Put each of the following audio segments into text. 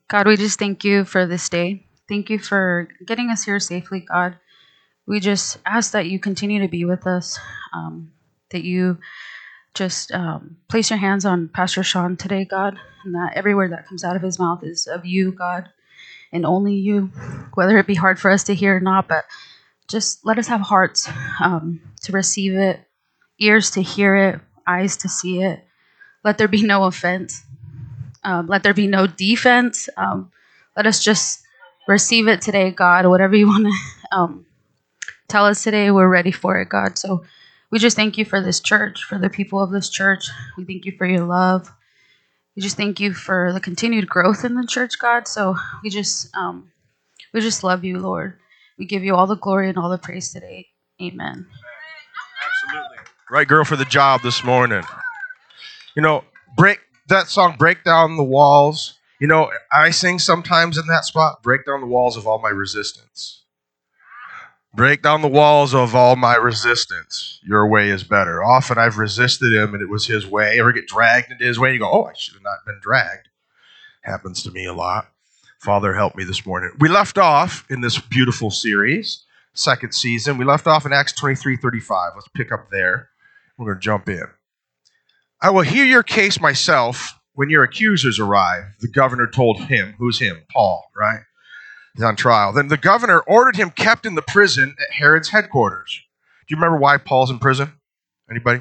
God, we just thank you for this day. Thank you for getting us here safely, God. We just ask that you continue to be with us, that you just place your hands on Pastor Sean today, God, and that every word that comes out of his mouth is of you, God, and only you, whether it be hard for us to hear or not, but just let us have hearts to receive it, ears to hear it, eyes to see it. Let there be no offense. Let there be no defense. Let us just receive it today, God. Whatever you want to tell us today, we're ready for it, God. So we just thank you for this church, for the people of this church. We thank you for your love. We just thank you for the continued growth in the church, God. So we just love you, Lord. We give you all the glory and all the praise today. Amen. Absolutely. Right girl for the job this morning. You know, break that song, Break Down the Walls. You know, I sing sometimes in that spot, break down the walls of all my resistance. Break down the walls of all my resistance. Your way is better. Often I've resisted him and it was his way. Ever get dragged into his way? You go, oh, I should have not been dragged. Happens to me a lot. Father, help me this morning. We left off in this beautiful series, second season. We left off in Acts 23:35. Let's pick up there. We're going to jump in. I will hear your case myself when your accusers arrive, the governor told him. Who's him? Paul, right? He's on trial. Then the governor ordered him kept in the prison at Herod's headquarters. Do you remember why Paul's in prison? Anybody?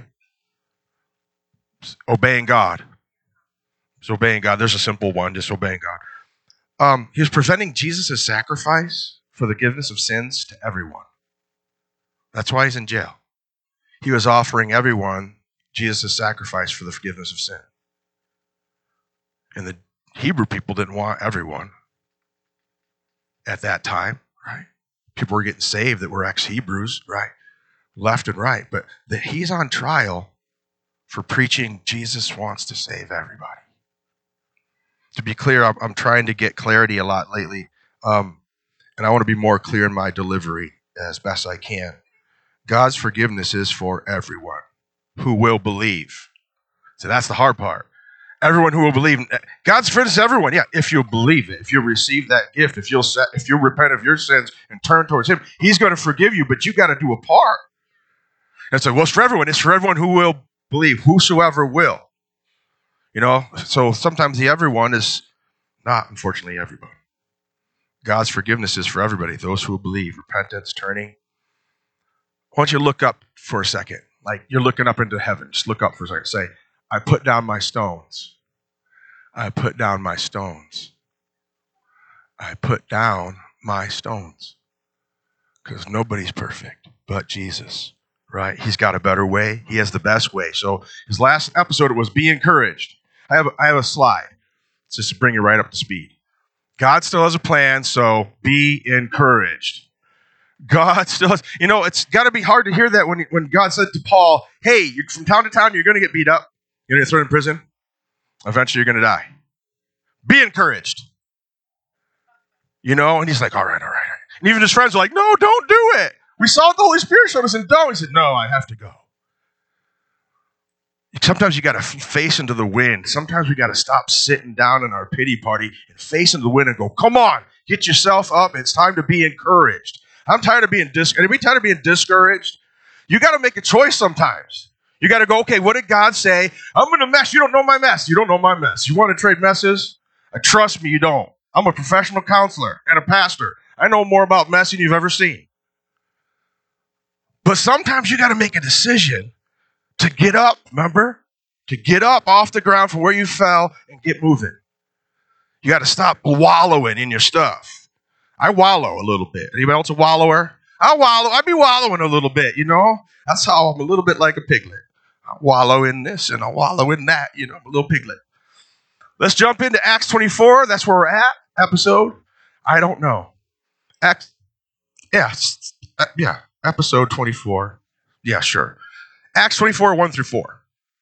Obeying God. He's obeying God. There's a simple one, just obeying God. He was presenting Jesus' sacrifice for the forgiveness of sins to everyone. That's why he's in jail. He was offering everyone Jesus' sacrifice for the forgiveness of sin. And the Hebrew people didn't want everyone at that time, right? People were getting saved that were ex-Hebrews, right? Left and right. But he's on trial for preaching Jesus wants to save everybody. To be clear, I'm trying to get clarity a lot lately, and I want to be more clear in my delivery as best I can. God's forgiveness is for everyone who will believe. So that's the hard part. Everyone who will believe. God's forgiveness is everyone. Yeah, if you believe it, if you receive that gift, if you repent of your sins and turn towards him, he's going to forgive you, but you got to do a part. And so, well, it's for everyone. It's for everyone who will believe, whosoever will. You know, so sometimes the everyone is not, unfortunately, everybody. God's forgiveness is for everybody, those who believe, repentance, turning. I want you to look up for a second, like you're looking up into heaven. Just look up for a second. Say, I put down my stones. I put down my stones. I put down my stones. Because nobody's perfect but Jesus, right? He's got a better way. He has the best way. So his last episode was be encouraged. I have a slide just to bring you right up to speed. God still has a plan, so be encouraged. God still has, you know, it's got to be hard to hear that when God said to Paul, hey, you're from town to town, you're going to get beat up. You're going to get thrown in prison. Eventually, you're going to die. Be encouraged. You know, and he's like, all right. And even his friends are like, no, don't do it. We saw the Holy Spirit showed us and don't. He said, no, I have to go. Sometimes you got to face into the wind. Sometimes we got to stop sitting down in our pity party and face into the wind and go, come on, get yourself up. It's time to be encouraged. I'm tired of being discouraged. Are we tired of being discouraged? You got to make a choice sometimes. You got to go, okay, what did God say? I'm in a mess. You don't know my mess. You don't know my mess. You want to trade messes? Trust me, you don't. I'm a professional counselor and a pastor. I know more about mess than you've ever seen. But sometimes you got to make a decision to get up, remember? To get up off the ground from where you fell and get moving. You got to stop wallowing in your stuff. I wallow a little bit. Anybody else a wallower? I be wallowing a little bit, you know? That's how I'm a little bit like a piglet. I wallow in this and I wallow in that, you know, I'm a little piglet. Let's jump into Acts 24. That's where we're at. Episode, I don't know. Episode 24. Yeah, sure. Acts 24, 1 through 4.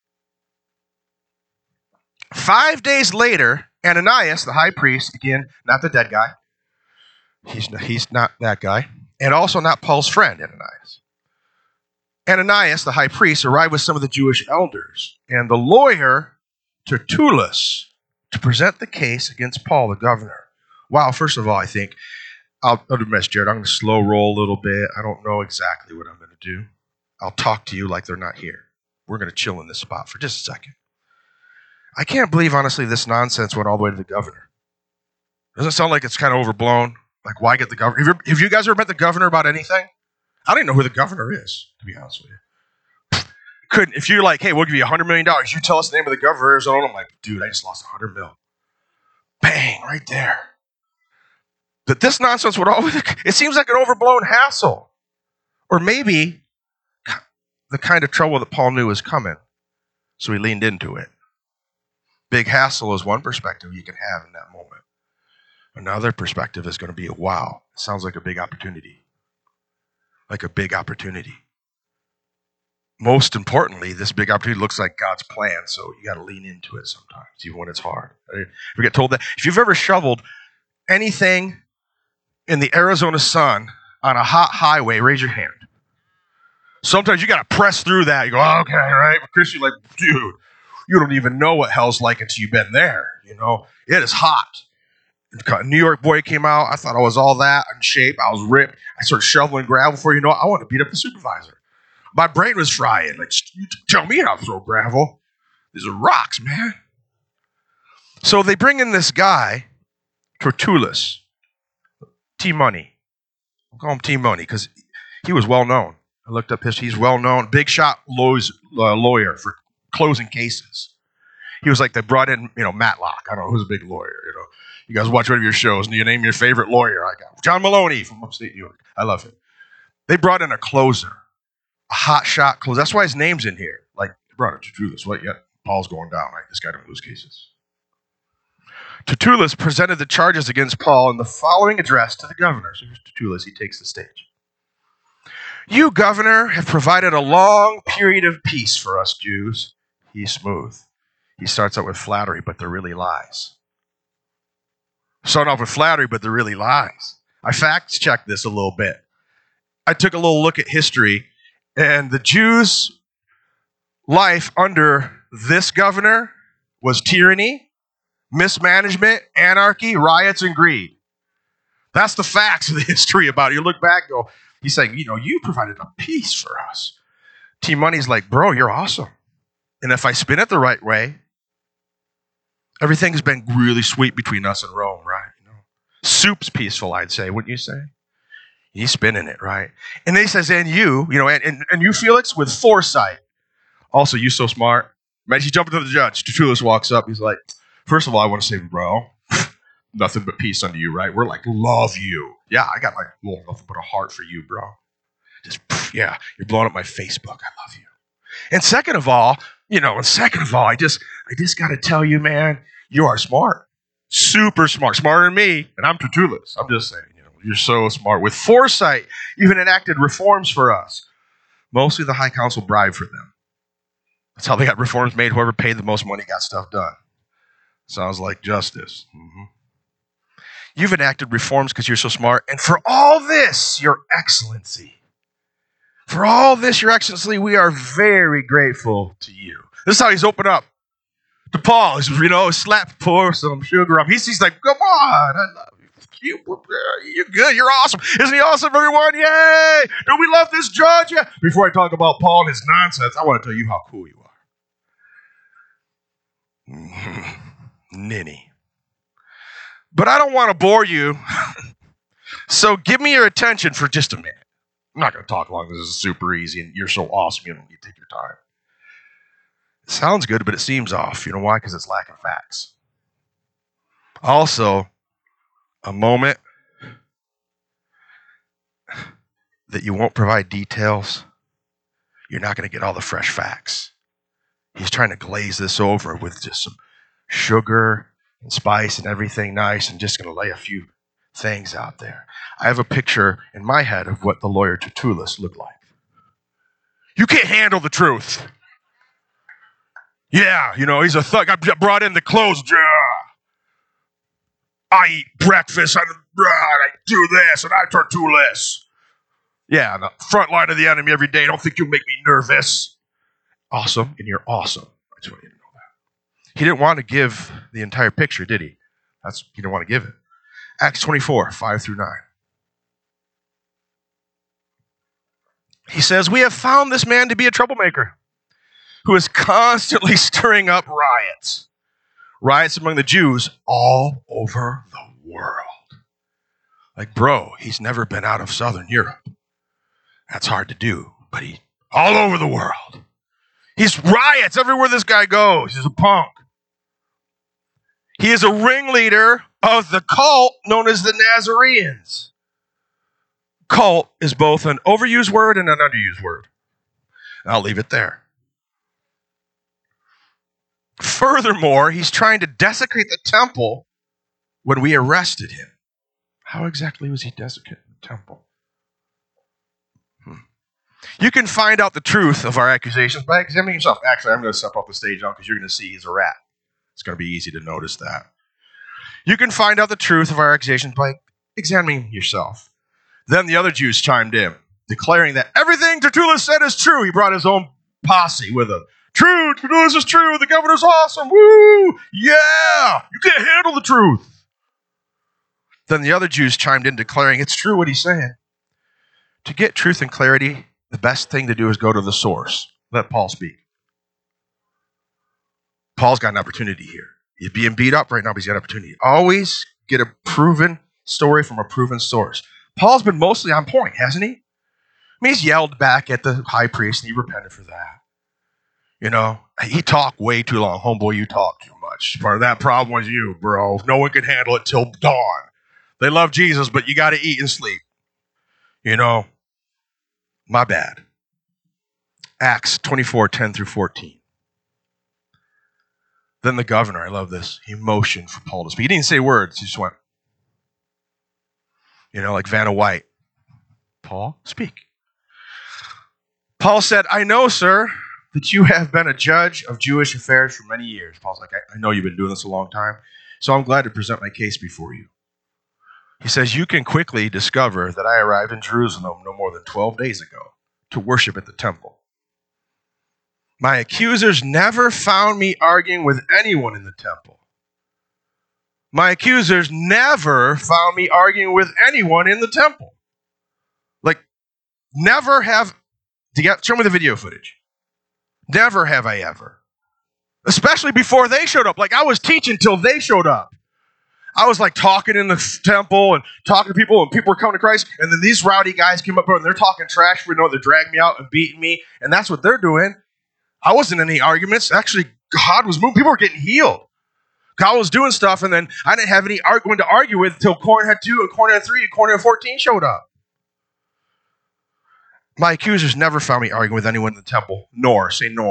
5 days later, Ananias, the high priest, again, not the dead guy. He's not that guy. And also not Paul's friend, Ananias. Ananias, the high priest, arrived with some of the Jewish elders. And the lawyer, Tertullus, to present the case against Paul, the governor. Wow, first of all, I think, I'll do this, Jared. I'm going to slow roll a little bit. I don't know exactly what I'm going to do. I'll talk to you like they're not here. We're going to chill in this spot for just a second. I can't believe, honestly, this nonsense went all the way to the governor. Doesn't it sound like it's kind of overblown? Like, why get the governor? Have you guys ever met the governor about anything? I don't even know who the governor is, to be honest with you. If you're like, hey, we'll give you $100 million, you tell us the name of the governor of Arizona, I'm like, dude, I just lost $100 million. Bang, right there. But this nonsense would always, it seems like an overblown hassle. Or maybe the kind of trouble that Paul knew was coming, so he leaned into it. Big hassle is one perspective you can have in that moment. Another perspective is going to be, wow, it sounds like a big opportunity. Like a big opportunity. Most importantly, this big opportunity looks like God's plan, so you got to lean into it sometimes, even when it's hard. We get told that. If you've ever shoveled anything in the Arizona sun on a hot highway, raise your hand. Sometimes you got to press through that. You go, oh, okay, right? But Chris, you're like, dude, you don't even know what hell's like until you've been there. You know, it is hot. New York boy came out. I thought I was all that in shape. I was ripped. I started shoveling gravel. Before you know it, I wanted to beat up the supervisor. My brain was frying. Like, you tell me how to throw gravel. These are rocks, man. So they bring in this guy, Tertullus, T-Money. I'll call him T-Money because he was well known. I looked up history. He's well known. Big shot lawyer for closing cases. He was like, they brought in, Matlock. I don't know who's a big lawyer, You guys watch one of your shows, and you name your favorite lawyer. I got John Maloney from upstate New York. I love it. They brought in a closer, a hot shot closer. That's why his name's in here. Like, they brought in Tertullus. What? Yeah, Paul's going down, right? This guy don't lose cases. Tertullus presented the charges against Paul in the following address to the governor. So here's Tertullus. He takes the stage. You, governor, have provided a long period of peace for us Jews. He's smooth. He starts out with flattery, but they're really lies. Starting off with flattery, but they're really lies. I fact-checked this a little bit. I took a little look at history, and the Jews' life under this governor was tyranny, mismanagement, anarchy, riots, and greed. That's the facts of the history about it. You look back and go, he's saying, you provided a peace for us. T-Money's like, bro, you're awesome. And if I spin it the right way, everything's been really sweet between us and Rome, right? Soup's peaceful, I'd say, wouldn't you say? He's spinning it, right? And then he says, and you, and you, Felix, with foresight. Also, you so smart. Imagine you jump into the judge. Tertullus walks up. He's like, first of all, I want to say, bro, nothing but peace unto you, right? We're like, love you. Yeah, I got like, nothing but a heart for you, bro. Just, yeah, you're blowing up my Facebook. I love you. And second of all, I just got to tell you, man, you are smart. Super smart. Smarter than me. And I'm Tertullus. I'm just saying, you're so smart. With foresight, you even enacted reforms for us. Mostly the high council bribed for them. That's how they got reforms made. Whoever paid the most money got stuff done. Sounds like justice. Mm-hmm. You've enacted reforms because you're so smart. And for all this, your excellency. For all this, your excellency, we are very grateful to you. This is how he's opened up to Paul. He's, slap pour some sugar up. He's like, come on, I love you. You're good. You're awesome. Isn't he awesome, everyone? Yay! Don't we love this judge? Yeah. Before I talk about Paul and his nonsense, I want to tell you how cool you are. Ninny. But I don't want to bore you. So give me your attention for just a minute. I'm not going to talk long. This is super easy, and you're so awesome, you don't need to take your time. It sounds good, but it seems off. You know why? Because it's lacking facts. Also, a moment that you won't provide details, you're not going to get all the fresh facts. He's trying to glaze this over with just some sugar and spice and everything nice, and just going to lay a few things out there. I have a picture in my head of what the lawyer Tertullus looked like. You can't handle the truth. Yeah, he's a thug. I brought in the clothes. Yeah. I eat breakfast. I do this, and I Tertullus. Yeah, on the front line of the enemy every day. Don't think you'll make me nervous. Awesome, and you're awesome. I just want you to know that. He didn't want to give the entire picture, did he? He didn't want to give it. Acts 24, 5 through 9. He says, we have found this man to be a troublemaker who is constantly stirring up riots. Riots among the Jews all over the world. Like, bro, he's never been out of Southern Europe. That's hard to do, but he's all over the world. He's riots everywhere this guy goes. He's a punk. He is a ringleader of the cult known as the Nazarenes. Cult is both an overused word and an underused word. I'll leave it there. Furthermore, he's trying to desecrate the temple when we arrested him. How exactly was he desecrating the temple? You can find out the truth of our accusations by examining yourself. Actually, I'm going to step off the stage now because you're going to see he's a rat. It's going to be easy to notice that. You can find out the truth of our accusations by examining yourself. Then the other Jews chimed in, declaring that everything Tertullus said is true. He brought his own posse with him. True, Tertullus is true. The governor's awesome. Woo! Yeah! You can't handle the truth. Then the other Jews chimed in, declaring it's true what he's saying. To get truth and clarity, the best thing to do is go to the source. Let Paul speak. Paul's got an opportunity here. He's being beat up right now, but he's got an opportunity. Always get a proven story from a proven source. Paul's been mostly on point, hasn't he? I mean, he's yelled back at the high priest, and he repented for that. You know, he talked way too long. Homeboy, you talk too much. Part of that problem was you, bro. No one could handle it till dawn. They love Jesus, but you got to eat and sleep. You know, my bad. Acts 24, 10 through 14. Then the governor, I love this, he motioned for Paul to speak. He didn't say words. He just went, you know, like Vanna White. Paul, speak. Paul said, I know, sir, that you have been a judge of Jewish affairs for many years. Paul's like, I know you've been doing this a long time, so I'm glad to present my case before you. He says, you can quickly discover that I arrived in Jerusalem no more than 12 days ago to worship at the temple. My accusers never found me arguing with anyone in the temple. My accusers never found me arguing with anyone in the temple. Like, never have, show me the video footage. Never have I ever. Especially before they showed up. Like, I was teaching till they showed up. I was like talking in the temple and talking to people, and people were coming to Christ, and then these rowdy guys came up and they're talking trash. We know they're dragging me out and beating me, and that's what they're doing. I wasn't in any arguments. Actually, God was moving. People were getting healed. God was doing stuff, and then I didn't have any argument to argue with until Cornhead 2 and Cornhead 3 and Cornhead 14 showed up. My accusers never found me arguing with anyone in the temple, nor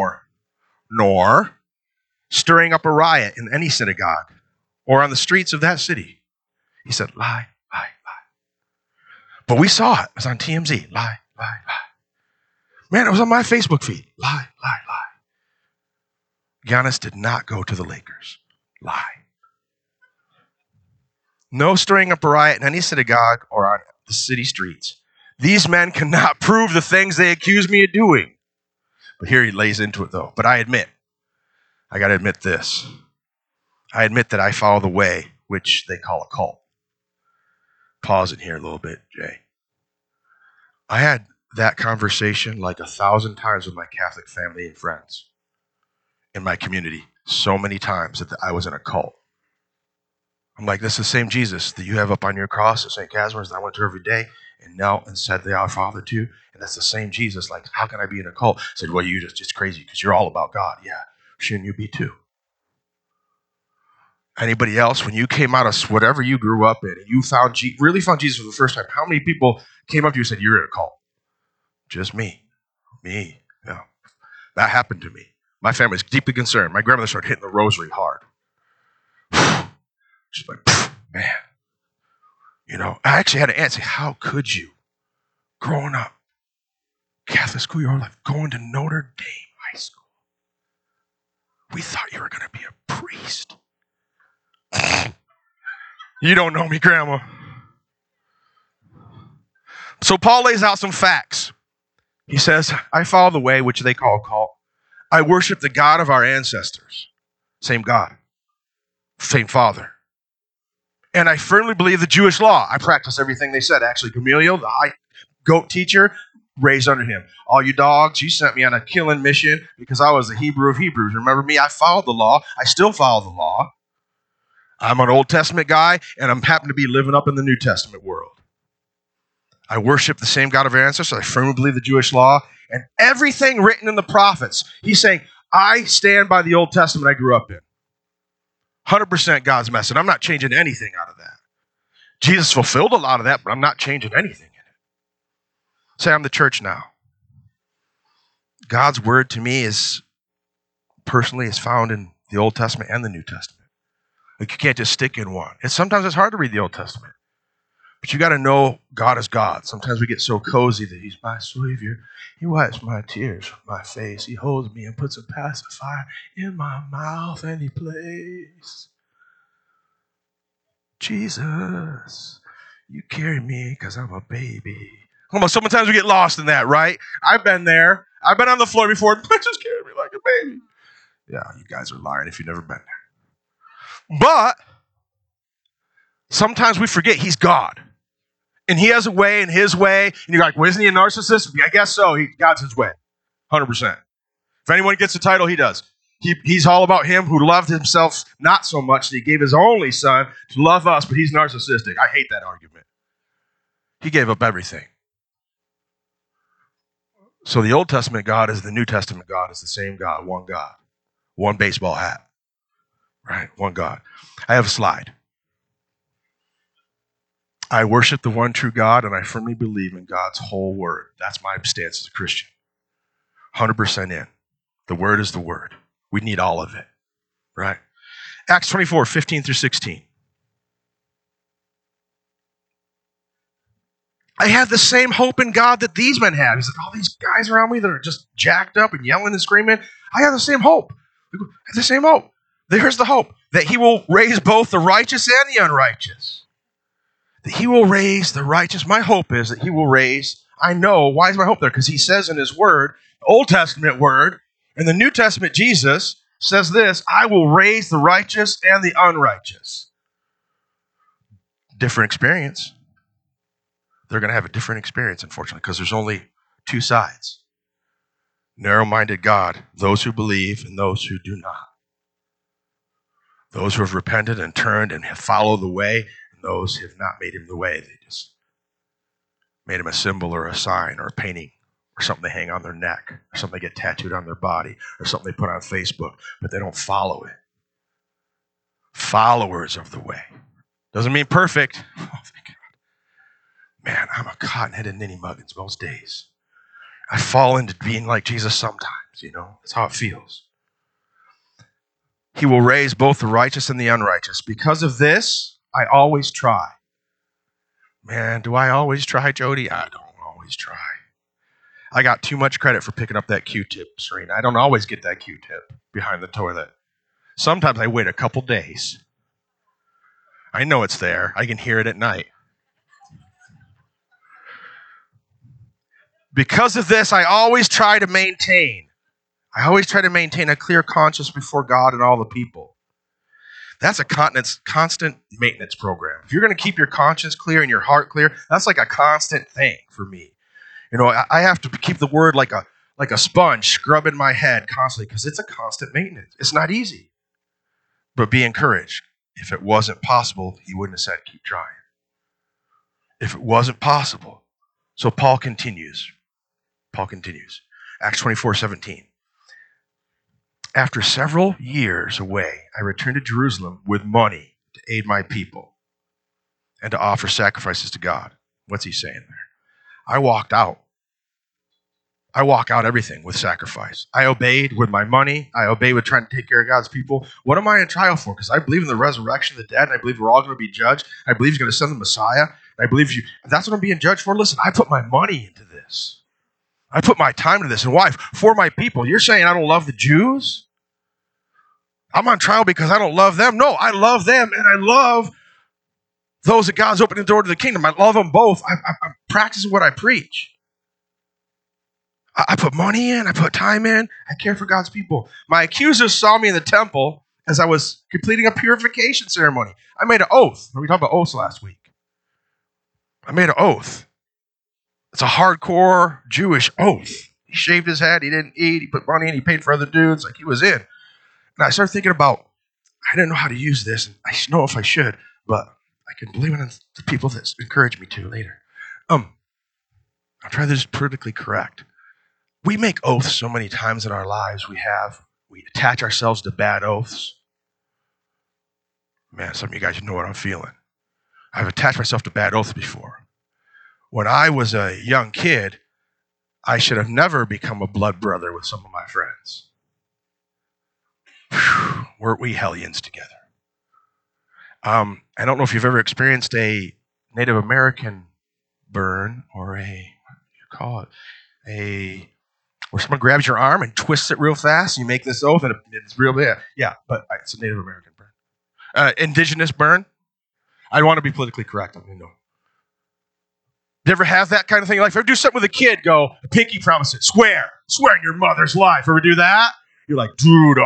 stirring up a riot in any synagogue or on the streets of that city. He said, lie, lie, lie. But we saw it. It was on TMZ. Lie, lie, lie. Man, it was on my Facebook feed. Lie, lie, lie. Giannis did not go to the Lakers. Lie. No stirring up a riot in any synagogue or on the city streets. These men cannot prove the things they accuse me of doing. But here he lays into it, though. But I got to admit this. I admit that I follow the way, which they call a cult. Pause in here a little bit, Jay. I had that conversation like 1,000 times with my Catholic family and friends in my community. So many times that I was in a cult. I'm like, this is the same Jesus that you have up on your cross at St. Casimir's that I went to every day and knelt and said the Our Father to. And that's the same Jesus. Like, how can I be in a cult? I said, well, you're just crazy because you're all about God. Yeah, shouldn't you be too? Anybody else, when you came out of whatever you grew up in, and you really found Jesus for the first time, how many people came up to you and said, you're in a cult? Just me. Me. Yeah. That happened to me. My family was deeply concerned. My grandmother started hitting the rosary hard. She's like, man. You know, I actually had an aunt say, how could you, growing up, Catholic school your whole life, going to Notre Dame High School? We thought you were going to be a priest. You don't know me, Grandma. So Paul lays out some facts. He says, I follow the way which they call a cult. I worship the God of our ancestors. Same God, same Father. And I firmly believe the Jewish law. I practice everything they said. Actually, Gamaliel, the high goat teacher, raised under him. All you dogs, you sent me on a killing mission because I was the Hebrew of Hebrews. Remember me? I followed the law. I still follow the law. I'm an Old Testament guy, and I'm happen to be living up in the New Testament world. I worship the same God of our ancestors. I firmly believe the Jewish law. And everything written in the prophets, he's saying, I stand by the Old Testament I grew up in. 100% God's message. I'm not changing anything out of that. Jesus fulfilled a lot of that, but I'm not changing anything in it. Say, I'm the church now. God's word to me is, personally, is found in the Old Testament and the New Testament. Like, you can't just stick in one. And sometimes it's hard to read the Old Testament. But you got to know God is God. Sometimes we get so cozy that he's my Savior. He wipes my tears from my face. He holds me and puts a pacifier in my mouth, and he plays. Jesus, you carry me because I'm a baby. Come on, sometimes we get lost in that, right? I've been there. I've been on the floor before. Just carry me like a baby. Yeah, you guys are lying if you've never been there. But sometimes we forget he's God. And he has a way and his way. And you're like, well, isn't he a narcissist? I guess so. God's his way. 100%. If anyone gets the title, he does. He's all about him who loved himself not so much that he gave his only son to love us, but he's narcissistic. I hate that argument. He gave up everything. So the Old Testament God is the New Testament God is the same God, one baseball hat, right? One God. I have a slide. I worship the one true God, and I firmly believe in God's whole word. That's my stance as a Christian. 100% in. The word is the word. We need all of it, right? Acts 24, 15 through 16. I have the same hope in God that these men have. He's like, all these guys around me that are just jacked up and yelling and screaming, I have the same hope. I have the same hope. Here's the hope, that he will raise both the righteous and the unrighteous. That he will raise the righteous. My hope is that he will raise, I know, why is my hope there? Because he says in his word, Old Testament word, and the New Testament Jesus says this, I will raise the righteous and the unrighteous. Different experience. They're going to have a different experience, unfortunately, because there's only two sides. Narrow-minded God, those who believe and those who do not. Those who have repented and turned and have followed the way, and those who have not made him the way. They just made him a symbol or a sign or a painting or something they hang on their neck or something they get tattooed on their body or something they put on Facebook, but they don't follow it. Followers of the way. Doesn't mean perfect. Oh, thank God. Man, I'm a cotton-headed ninny muggins most days. I fall into being like Jesus sometimes, you know. That's how it feels. He will raise both the righteous and the unrighteous. Because of this, I always try. Man, do I always try, Jody? I don't always try. I got too much credit for picking up that Q-tip, Serena. I don't always get that Q-tip behind the toilet. Sometimes I wait a couple days. I know it's there. I can hear it at night. Because of this, I always try to maintain a clear conscience before God and all the people. That's a constant maintenance program. If you're going to keep your conscience clear and your heart clear, that's like a constant thing for me. You know, I have to keep the word like a sponge scrubbing my head constantly because it's a constant maintenance. It's not easy. But be encouraged. If it wasn't possible, he wouldn't have said, keep trying. If it wasn't possible. So Paul continues. Acts 24:17. After several years away, I returned to Jerusalem with money to aid my people and to offer sacrifices to God. What's he saying there? I walk out everything with sacrifice. I obeyed with my money. I obeyed with trying to take care of God's people. What am I in trial for? Because I believe in the resurrection of the dead, and I believe we're all going to be judged. I believe he's going to send the Messiah. I believe that's what I'm being judged for. Listen, I put my money into this. I put my time into this. And why? For my people. You're saying I don't love the Jews? I'm on trial because I don't love them? No, I love them, and I love those that God's opening the door to the kingdom. I love them both. I'm practicing what I preach. I put money in. I put time in. I care for God's people. My accusers saw me in the temple as I was completing a purification ceremony. I made an oath. We talked about oaths last week. I made an oath. It's a hardcore Jewish oath. He shaved his head. He didn't eat. He put money in. He paid for other dudes. Like, he was in. And I started thinking about, I didn't know how to use this. And I don't know if I should, but I can blame it on the people that encouraged me to later. I'll try this politically correct. We make oaths so many times in our lives. We attach ourselves to bad oaths. Man, some of you guys know what I'm feeling. I've attached myself to bad oaths before. When I was a young kid, I should have never become a blood brother with some of my friends. Whew, weren't we hellions together? I don't know if you've ever experienced a Native American burn or what do you call it? Where someone grabs your arm and twists it real fast. You make this oath and it's real bad. Yeah, but it's a Native American burn. Indigenous burn. I don't want to be politically correct. I mean, no. Do you ever have that kind of thing? Like, if you ever do something with a kid, go, pinky promise it, swear in your mother's life. Ever do that? You're like, dude,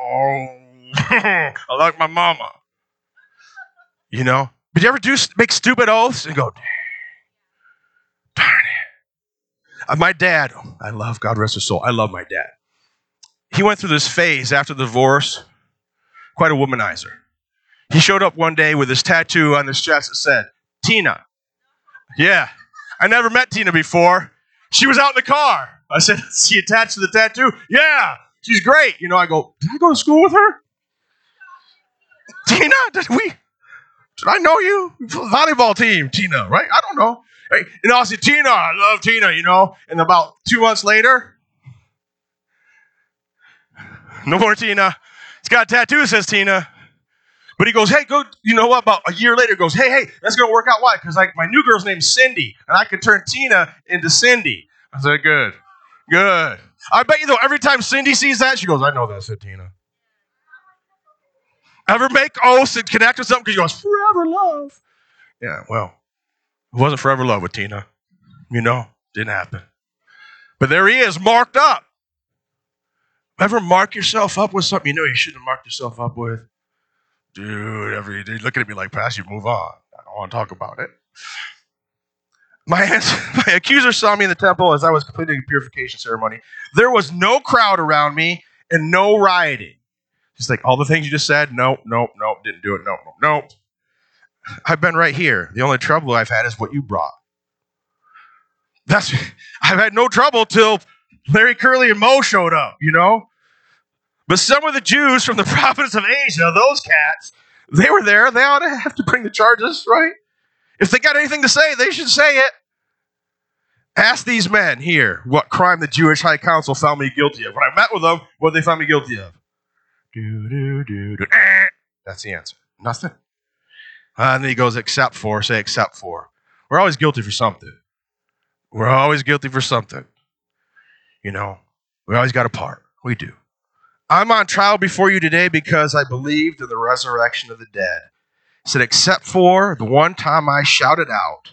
I like my mama. You know? But you ever make stupid oaths and go, darn it. My dad, I love, God rest his soul, I love my dad. He went through this phase after the divorce, quite a womanizer. He showed up one day with his tattoo on his chest that said, Tina. Yeah. I never met Tina before. She was out in the car. I said, is she attached to the tattoo? Yeah, she's great. You know, I go, did I go to school with her? Tina, did I know you? Volleyball team, Tina, right? I don't know. Right? And I said, Tina, I love Tina, you know. And about 2 months later, no more Tina. He's got a tattoo that says Tina. But he goes, hey, go, you know what, about a year later, he goes, hey, that's going to work out. Why? Because like my new girl's name's Cindy, and I could turn Tina into Cindy. I said, good. I bet you, though, every time Cindy sees that, she goes, I know that said Tina. Ever make oaths and connect with something because she goes, forever love. Yeah, well, it wasn't forever love with Tina. You know, didn't happen. But there he is, marked up. Ever mark yourself up with something you know you shouldn't have marked yourself up with? Dude, every day looking at me like, Pastor, move on. I don't want to talk about it. My accuser saw me in the temple as I was completing a purification ceremony. There was no crowd around me and no rioting. Just like all the things you just said, nope, didn't do it, nope. I've been right here. The only trouble I've had is what you brought. I've had no trouble till Larry Curly and Mo showed up, you know? But some of the Jews from the province of Asia, those cats, they were there. They ought to have to bring the charges, right? If they got anything to say, they should say it. Ask these men here what crime the Jewish High Council found me guilty of. When I met with them, what did they find me guilty of? That's the answer. Nothing. And then he goes, except for. Say except for. We're always guilty for something. You know, we always got a part. We do. I'm on trial before you today because I believed in the resurrection of the dead. He said, except for the one time I shouted out.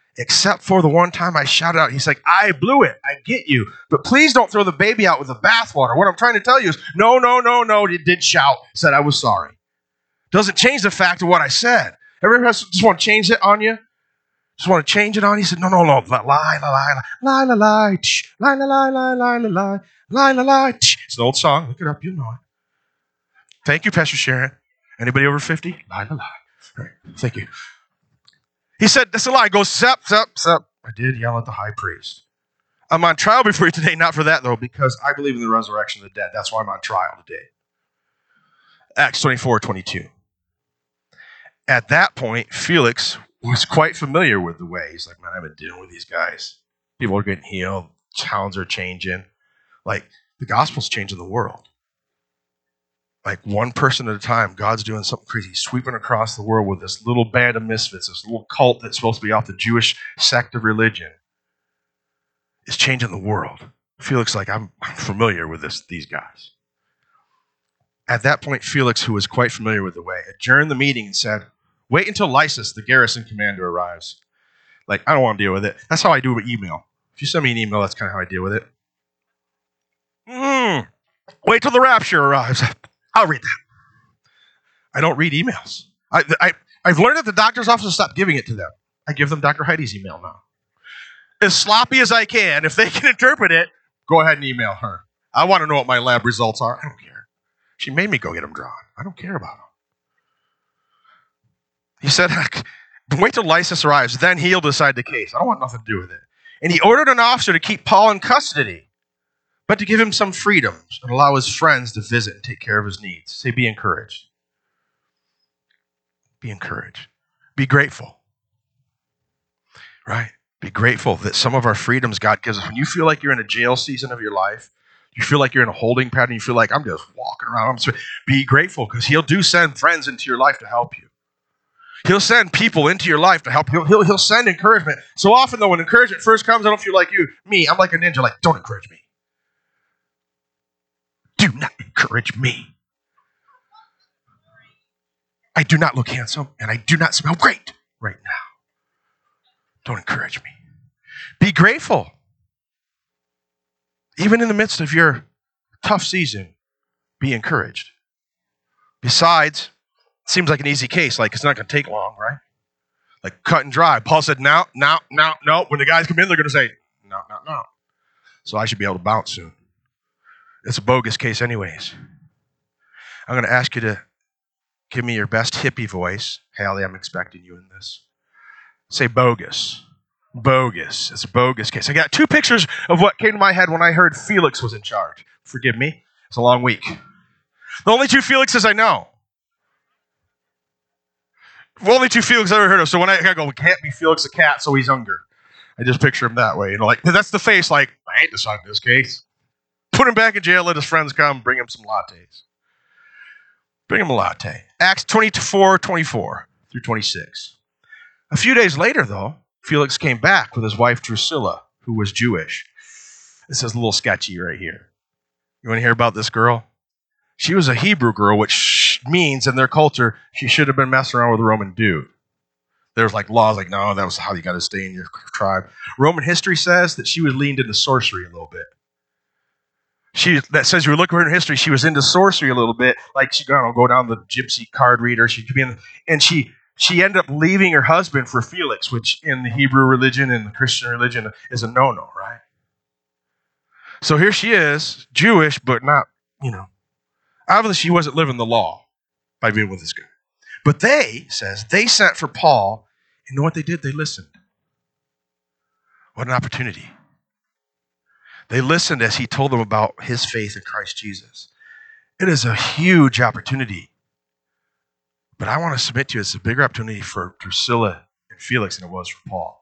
He's like, I blew it. I get you. But please don't throw the baby out with the bathwater. What I'm trying to tell you is, no. He did shout. Said, I was sorry. Doesn't change the fact of what I said. Everybody else just want to change it on you? Just want to change it on you? He said, no. Lie. It's an old song. Look it up. You know it. Thank you, Pastor Sharon. Anybody over 50? Lie. All right. Thank you. He said, that's a lie. Go, sup. I did yell at the high priest. I'm on trial before you today, not for that, though, because I believe in the resurrection of the dead. That's why I'm on trial today. Acts 24:22. At that point, Felix was quite familiar with the way. He's like, man, I've been dealing with these guys. People are getting healed. Towns are changing. Like, the gospel's changing the world. Like, one person at a time, God's doing something crazy. He's sweeping across the world with this little band of misfits, this little cult that's supposed to be off the Jewish sect of religion. It's changing the world. Felix, like, I'm familiar with these guys. At that point, Felix, who was quite familiar with the way, adjourned the meeting and said, wait until Lysis, the garrison commander, arrives. Like, I don't want to deal with it. That's how I do with email. If you send me an email, that's kind of how I deal with it. Wait till the rapture arrives. I'll read that. I don't read emails. I've learned at the doctor's office to stop giving it to them. I give them Dr. Heidi's email now. As sloppy as I can. If they can interpret it, go ahead and email her. I want to know what my lab results are. I don't care. She made me go get them drawn. I don't care about them. He said, wait till Lysis arrives, then he'll decide the case. I don't want nothing to do with it. And he ordered an officer to keep Paul in custody, but to give him some freedoms and allow his friends to visit and take care of his needs. Say, be encouraged. Be encouraged. Be grateful. Right? Be grateful that some of our freedoms God gives us. When you feel like you're in a jail season of your life, you feel like you're in a holding pattern, you feel like I'm just walking around. Be grateful because he'll do send friends into your life to help you. He'll send people into your life to help. He'll send encouragement. So often, though, when encouragement first comes, I don't feel like me. I'm like a ninja, like, don't encourage me. Do not encourage me. I do not look handsome, and I do not smell great right now. Don't encourage me. Be grateful. Even in the midst of your tough season, be encouraged. Besides, it seems like an easy case. Like, it's not going to take long, right? Like, cut and dry. Paul said, no. When the guys come in, they're going to say, no. So I should be able to bounce soon. It's a bogus case anyways. I'm going to ask you to give me your best hippie voice. Hallie, I'm expecting you in this. Say bogus. Bogus. It's a bogus case. I got two pictures of what came to my head when I heard Felix was in charge. Forgive me. It's a long week. The only two Felixes I know. The only two Felix I've ever heard of. So when I go, it can't be Felix the cat, so he's younger. I just picture him that way. You know, like, that's the face, like, I ain't deciding this case. Put him back in jail, let his friends come, bring him some lattes. Bring him a latte. Acts 24:24 through 26. A few days later, though, Felix came back with his wife Drusilla, who was Jewish. This is a little sketchy right here. You want to hear about this girl? She was a Hebrew girl, which means in their culture, she should have been messing around with a Roman dude. There was like laws like, no, that was how you got to stay in your tribe. Roman history says that she was leaned into sorcery a little bit. That says you look at her in history, she was into sorcery a little bit. Like she go down the gypsy card reader. She could be and she ended up leaving her husband for Felix, which in the Hebrew religion and the Christian religion is a no-no, right? So here she is, Jewish, but not, obviously she wasn't living the law by being with this guy. But they sent for Paul, and you know what they did? They listened. What an opportunity. They listened as he told them about his faith in Christ Jesus. It is a huge opportunity. But I want to submit to you, it's a bigger opportunity for Drusilla and Felix than it was for Paul.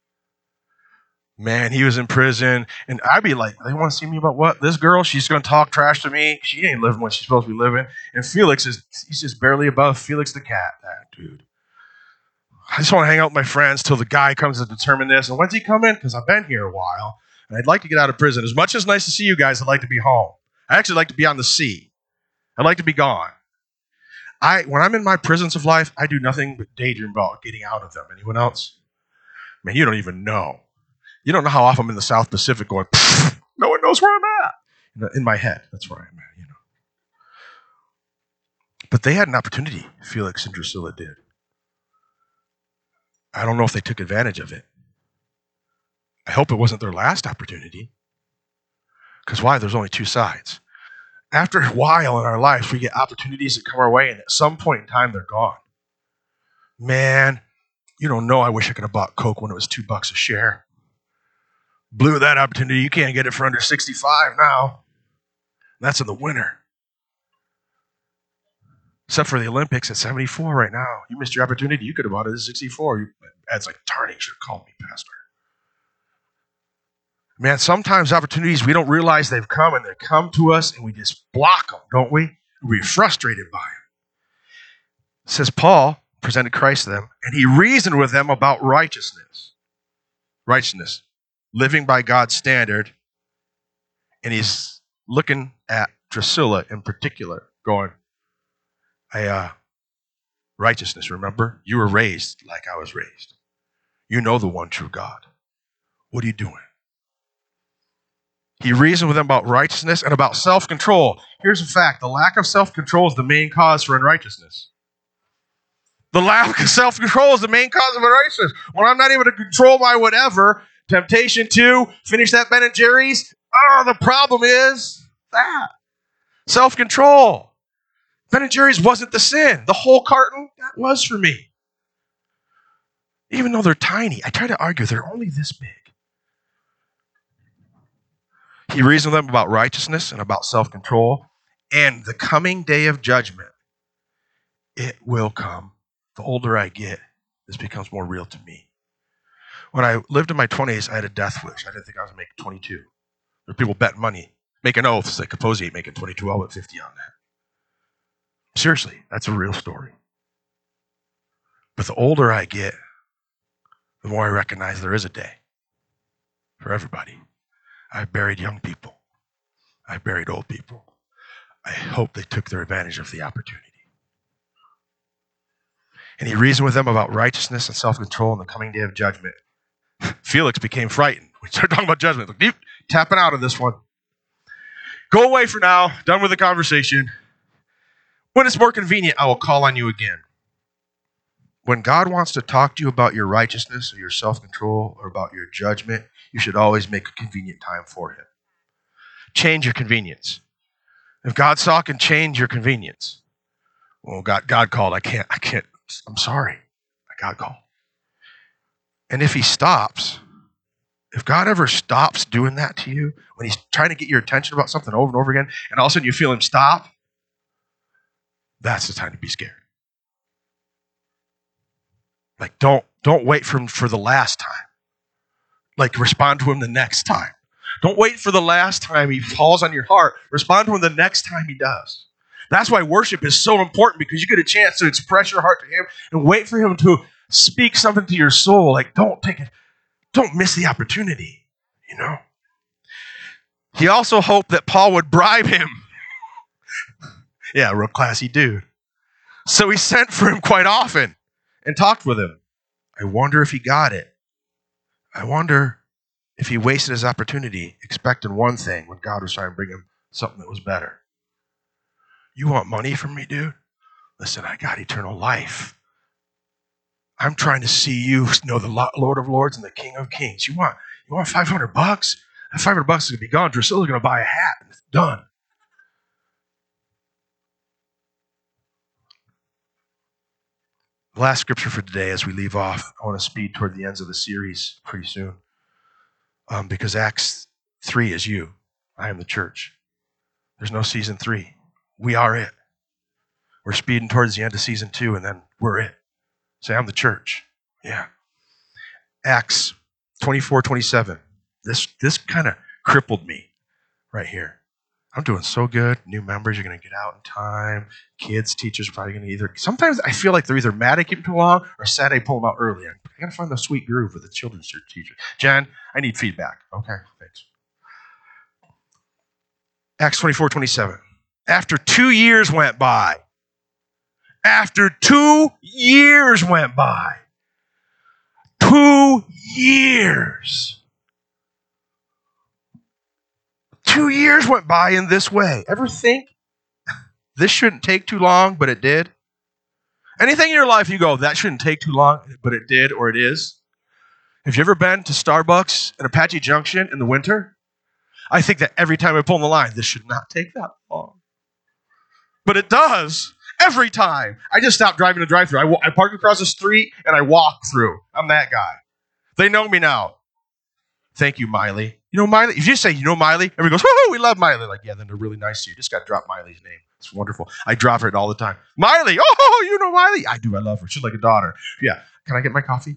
Man, he was in prison, and I'd be like, they want to see me about what? This girl, she's going to talk trash to me. She ain't living what she's supposed to be living. And Felix, he's just barely above Felix the cat, that dude. I just want to hang out with my friends till the guy comes to determine this. And when's he coming? Because I've been here a while, and I'd like to get out of prison. As much as it's nice to see you guys, I'd like to be home. I actually like to be on the sea. I'd like to be gone. When I'm in my prisons of life, I do nothing but daydream about getting out of them. Anyone else? Man, you don't even know. You don't know how often I'm in the South Pacific going, no one knows where I'm at. In my head, that's where I'm at, But they had an opportunity, Felix and Drusilla did. I don't know if they took advantage of it. I hope it wasn't their last opportunity. Because why? There's only two sides. After a while in our lives, we get opportunities that come our way, and at some point in time, they're gone. Man, you don't know, I wish I could have bought Coke when it was $2 a share. Blew that opportunity. You can't get it for under 65 now. That's in the winter. Except for the Olympics at 74 right now. You missed your opportunity. You could have bought it at 64. It's like, darn it, you should have called me, Pastor. Man, sometimes opportunities, we don't realize they've come, and they come to us, and we just block them, don't we? We're frustrated by them. It says Paul presented Christ to them, and he reasoned with them about righteousness. Righteousness. Living by God's standard, and he's looking at Drusilla in particular, going, righteousness, remember? You were raised like I was raised. You know the one true God. What are you doing? He reasoned with them about righteousness and about self-control. Here's a fact. The lack of self-control is the main cause for unrighteousness. The lack of self-control is the main cause of unrighteousness. When I'm not able to control my whatever, temptation to finish that Ben and Jerry's, the problem is that. Self-control. Ben and Jerry's wasn't the sin. The whole carton, that was for me. Even though they're tiny, I try to argue they're only this big. He reasoned with them about righteousness and about self-control and the coming day of judgment. It will come. The older I get, this becomes more real to me. When I lived in my 20s, I had a death wish. I didn't think I was going to make 22. There were people betting money, making oaths that Capozzi ain't making 22. I'll bet 50 on that. Seriously, that's a real story. But the older I get, the more I recognize there is a day for everybody. I've buried young people. I've buried old people. I hope they took their advantage of the opportunity. And he reasoned with them about righteousness and self-control in the coming day of judgment. Felix became frightened. We started talking about judgment. Look, tapping out of this one. Go away for now. Done with the conversation. When it's more convenient, I will call on you again. When God wants to talk to you about your righteousness or your self-control or about your judgment, you should always make a convenient time for him. Change your convenience. If God's talking, change your convenience. Well, God called. I can't. I'm sorry. God called. And if he stops, if God ever stops doing that to you, when he's trying to get your attention about something over and over again, and all of a sudden you feel him stop, that's the time to be scared. Like, don't wait for him for the last time. Like, respond to him the next time. Don't wait for the last time he falls on your heart. Respond to him the next time he does. That's why worship is so important, because you get a chance to express your heart to him and wait for him to speak something to your soul. Like, don't miss the opportunity, you know? He also hoped that Paul would bribe him. Yeah, real classy dude. So he sent for him quite often and talked with him. I wonder if he got it. I wonder if he wasted his opportunity expecting one thing when God was trying to bring him something that was better. You want money from me, dude? Listen, I got eternal life. I'm trying to see you know the Lord of Lords and the King of Kings. You want $500? That $500 is going to be gone. Drusilla's going to buy a hat, and it's done. The last scripture for today, as we leave off, I want to speed toward the ends of the series pretty soon, because Acts 3 is you. I am the church. There's no season 3. We are it. We're speeding towards the end of season 2, and then we're it. Say, I'm the church. Yeah. Acts 24:27. This kind of crippled me right here. I'm doing so good. New members are going to get out in time. Kids, teachers are probably going to sometimes I feel like they're either mad I keep them too long or sad I pull them out early. I got to find the sweet groove with the children's church teacher. Jen, I need feedback. Okay, thanks. Acts 24:27. After 2 years went by. After 2 years went by. 2 years. 2 years went by in this way. Ever think this shouldn't take too long, but it did? Anything in your life you go, that shouldn't take too long, but it did, or it is? Have you ever been to Starbucks at Apache Junction in the winter? I think that every time I pull in the line, this should not take that long. But it does. Every time. I just stopped driving the drive-thru. I park across the street and I walk through. I'm that guy. They know me now. Thank you, Miley. You know Miley? If you say, you know Miley, everybody goes, woohoo, we love Miley. Like, yeah, then they're really nice to you. Just got to drop Miley's name. It's wonderful. I drop her all the time. Miley, oh, you know Miley? I do. I love her. She's like a daughter. Yeah. Can I get my coffee?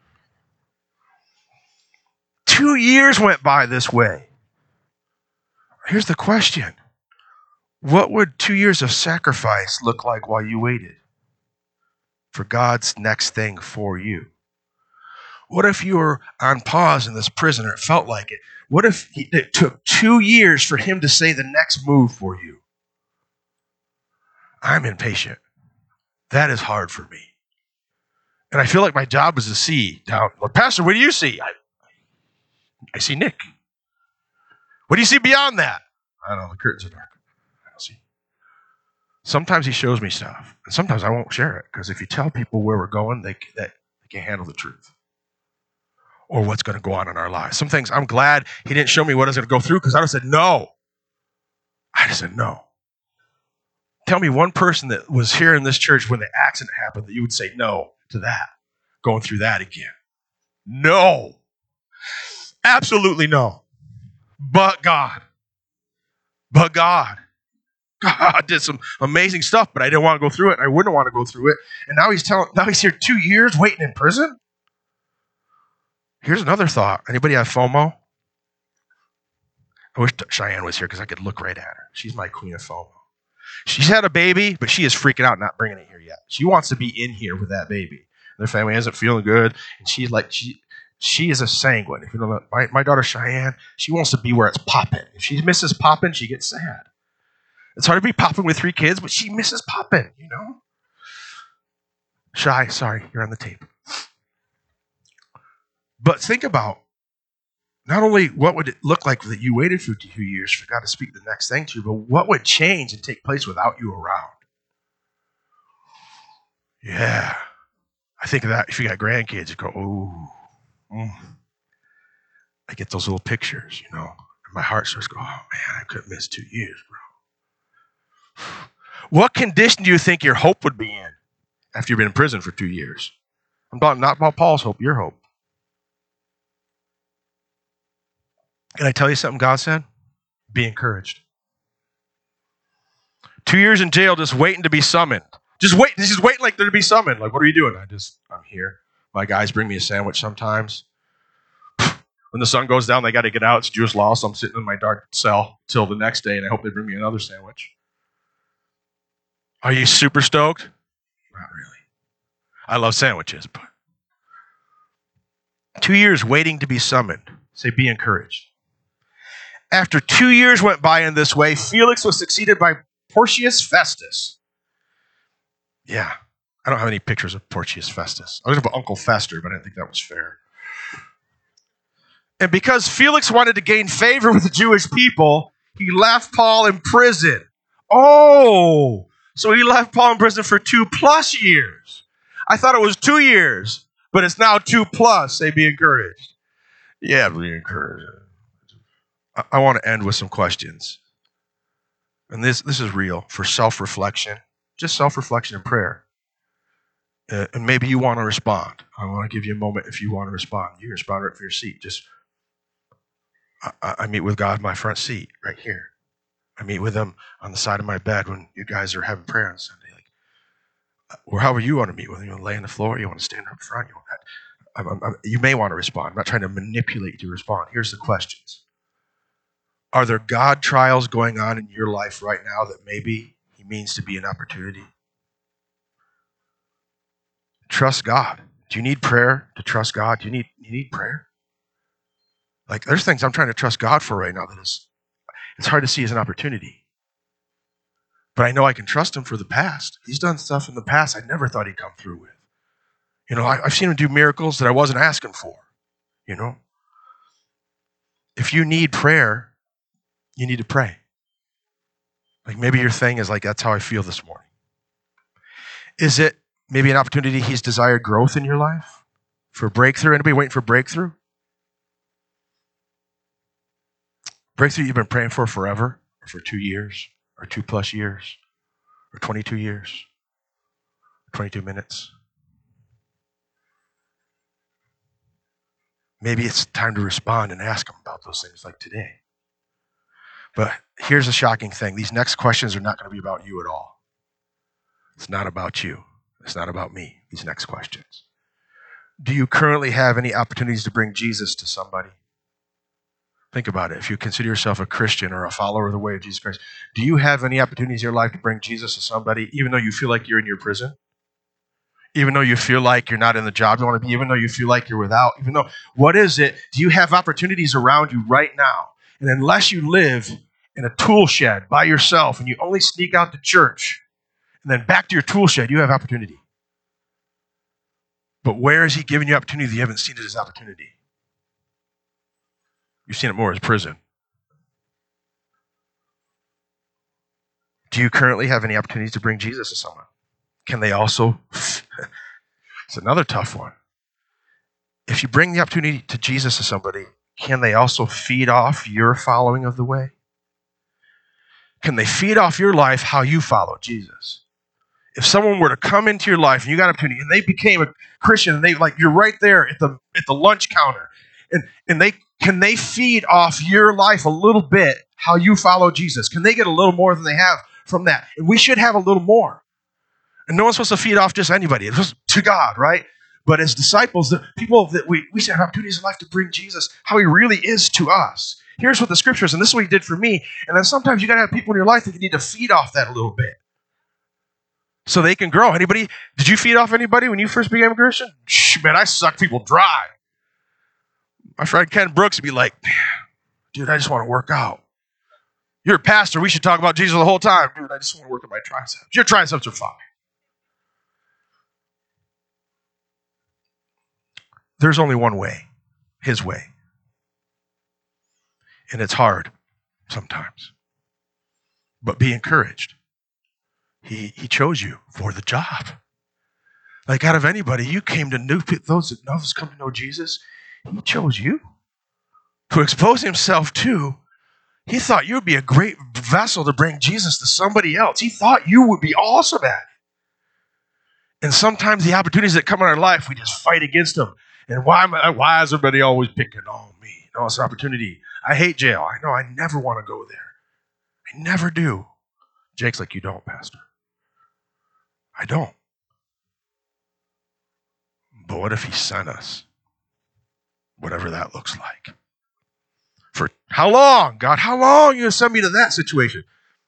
2 years went by this way. Here's the question. What would 2 years of sacrifice look like while you waited for God's next thing for you? What if you were on pause in this prison, or it felt like it? What if it took 2 years for him to say the next move for you? I'm impatient. That is hard for me. And I feel like my job is to see down. Well, Pastor, what do you see? I see Nick. What do you see beyond that? I don't know. The curtains are dark. I don't see. Sometimes he shows me stuff, and sometimes I won't share it, because if you tell people where we're going, they can't handle the truth or what's going to go on in our lives. Some things I'm glad he didn't show me what I was going to go through, because I would have said no. I just said no. Tell me one person that was here in this church when the accident happened that you would say no to that, going through that again. No. Absolutely no. But God. But God. God did some amazing stuff, but I didn't want to go through it. I wouldn't want to go through it. And now he's here 2 years waiting in prison. Here's another thought. Anybody have FOMO? I wish Cheyenne was here because I could look right at her. She's my queen of FOMO. She's had a baby, but she is freaking out not bringing it here yet. She wants to be in here with that baby. Their family isn't feeling good, and she's like, she is a sanguine. If you know my daughter Cheyenne, she wants to be where it's popping. If she misses popping, she gets sad. It's hard to be popping with 3 kids, but she misses popping, you know? Shy, sorry, you're on the tape. But think about not only what would it look like that you waited for 2 years for God to speak the next thing to you, but what would change and take place without you around? Yeah. I think of that. If you got grandkids, you go, oh. I get those little pictures, you know. And my heart starts going, oh, man, I couldn't miss 2 years, bro. What condition do you think your hope would be in after you've been in prison for 2 years? Not about Paul's hope, your hope. Can I tell you something God said? Be encouraged. 2 years in jail just waiting to be summoned. Just waiting like they're to be summoned. Like, what are you doing? I'm here. My guys bring me a sandwich sometimes. When the sun goes down, they got to get out. It's Jewish law, so I'm sitting in my dark cell till the next day, and I hope they bring me another sandwich. Are you super stoked? Not really. I love sandwiches, but 2 years waiting to be summoned. Say, be encouraged. After 2 years went by in this way, Felix was succeeded by Porcius Festus. Yeah, I don't have any pictures of Porcius Festus. I was going to put Uncle Fester, but I didn't think that was fair. And because Felix wanted to gain favor with the Jewish people, he left Paul in prison. Oh, so he left Paul in prison for 2+ years. I thought it was 2 years, but it's now 2+. Say, be encouraged. Yeah, be encouraged. I want to end with some questions. And this is real for self-reflection, just self-reflection and prayer. And maybe you want to respond. I want to give you a moment if you want to respond. You can respond right from your seat. Just, I meet with God in my front seat right here. I meet with him on the side of my bed when you guys are having prayer on Sunday. Or however you want to meet with him. You want to lay on the floor? You want to stand up front? You may want to respond. I'm not trying to manipulate you to respond. Here's the questions. Are there God trials going on in your life right now that maybe he means to be an opportunity? Trust God. Do you need prayer to trust God? Do you need prayer? Like, there's things I'm trying to trust God for right now that it's hard to see as an opportunity. But I know I can trust him for the past. He's done stuff in the past I never thought he'd come through with. You know, I've seen him do miracles that I wasn't asking for, you know. If you need prayer, you need to pray. Like, maybe your thing is like, that's how I feel this morning. Is it maybe an opportunity he's desired growth in your life? For breakthrough? Anybody waiting for breakthrough? Breakthrough you've been praying for forever, or for 2 years, or 2+ years, or 22 years, 22 minutes. Maybe it's time to respond and ask him about those things like today. But here's a shocking thing. These next questions are not going to be about you at all. It's not about you. It's not about me, these next questions. Do you currently have any opportunities to bring Jesus to somebody? Think about it. If you consider yourself a Christian or a follower of the way of Jesus Christ, do you have any opportunities in your life to bring Jesus to somebody, even though you feel like you're in your prison? Even though you feel like you're not in the job you want to be, even though you feel like you're without, even though, what is it? Do you have opportunities around you right now? And unless you live in a tool shed by yourself and you only sneak out to church and then back to your tool shed, you have opportunity. But where is he giving you opportunity that you haven't seen it as opportunity? You've seen it more as prison. Do you currently have any opportunities to bring Jesus to someone? Can they also, it's another tough one. If you bring the opportunity to Jesus to somebody, can they also feed off your following of the way? Can they feed off your life how you follow Jesus? If someone were to come into your life and you got an opportunity and they became a Christian and you're right there at the lunch counter and they feed off your life a little bit how you follow Jesus? Can they get a little more than they have from that? And we should have a little more. And no one's supposed to feed off just anybody. It's just to God, right? But as disciples, the people that we should have opportunities in life to bring Jesus how he really is to us. Here's what the scripture is, and this is what he did for me. And then sometimes you got to have people in your life that you need to feed off that a little bit so they can grow. Did you feed off anybody when you first became a Christian? Man, I sucked people dry. My friend Ken Brooks would be like, dude, I just want to work out. You're a pastor. We should talk about Jesus the whole time. Dude, I just want to work on my triceps. Your triceps are fine. There's only one way, his way. And it's hard sometimes. But be encouraged. He chose you for the job. Like out of anybody, you came to those that come to know Jesus. He chose you to expose himself to. He thought you would be a great vessel to bring Jesus to somebody else. He thought you would be awesome at it. And sometimes the opportunities that come in our life, we just fight against them. And why is everybody always picking on me? No, it's an opportunity. I hate jail. I know I never want to go there. I never do. Jake's like, you don't, Pastor. I don't. But what if he sent us? Whatever that looks like. For how long, God? How long are you going to send me to that situation?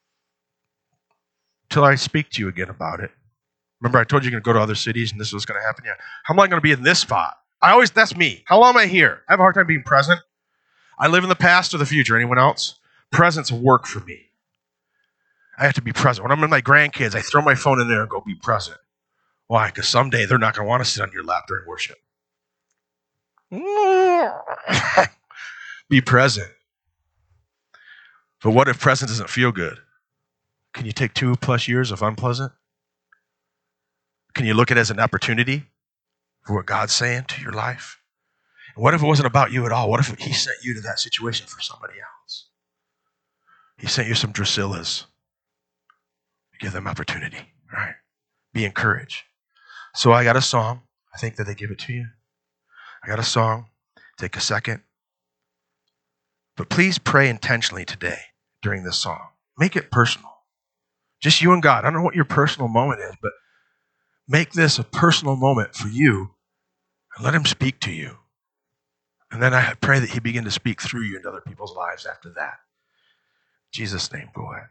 Till I speak to you again about it. Remember I told you you're going to go to other cities and this is what's going to happen? Yeah. How long am I going to be in this spot? That's me. How long am I here? I have a hard time being present. I live in the past or the future. Anyone else? Presence work for me. I have to be present. When I'm with my grandkids, I throw my phone in there and go be present. Why? Because someday they're not going to want to sit on your lap during worship. Be present. But what if present doesn't feel good? Can you take 2+ years of unpleasant? Can you look at it as an opportunity for what God's saying to your life? And what if it wasn't about you at all? What if he sent you to that situation for somebody else? He sent you some Drusillas. Give them opportunity, right? Be encouraged. So I got a song. I think that they give it to you. I got a song. Take a second. But please pray intentionally today during this song. Make it personal. Just you and God. I don't know what your personal moment is, but make this a personal moment for you and let him speak to you. And then I pray that he begin to speak through you into other people's lives after that. In Jesus' name, go ahead.